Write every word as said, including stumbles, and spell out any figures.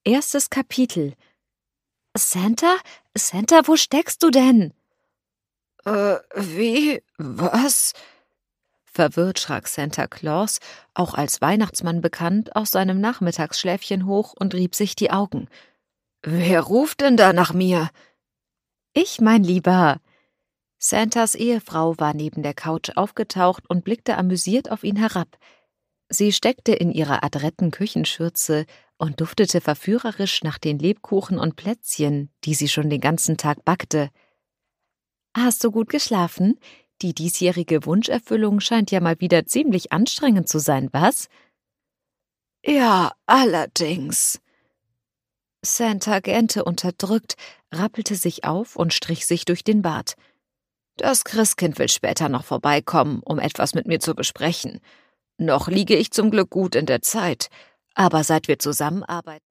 Erstes Kapitel. Santa? Santa, wo steckst du denn? Äh, wie? Was? Verwirrt schrak Santa Claus, auch als Weihnachtsmann bekannt, aus seinem Nachmittagsschläfchen hoch und rieb sich die Augen. Wer ruft denn da nach mir? Ich, mein Lieber. Santas Ehefrau war neben der Couch aufgetaucht und blickte amüsiert auf ihn herab. Sie steckte in ihrer adretten Küchenschürze und duftete verführerisch nach den Lebkuchen und Plätzchen, die sie schon den ganzen Tag backte. »Hast du gut geschlafen? Die diesjährige Wunscherfüllung scheint ja mal wieder ziemlich anstrengend zu sein, was?« »Ja, allerdings.« Santa gähnte unterdrückt, rappelte sich auf und strich sich durch den Bart. »Das Christkind will später noch vorbeikommen, um etwas mit mir zu besprechen. Noch liege ich zum Glück gut in der Zeit, aber seit wir zusammenarbeiten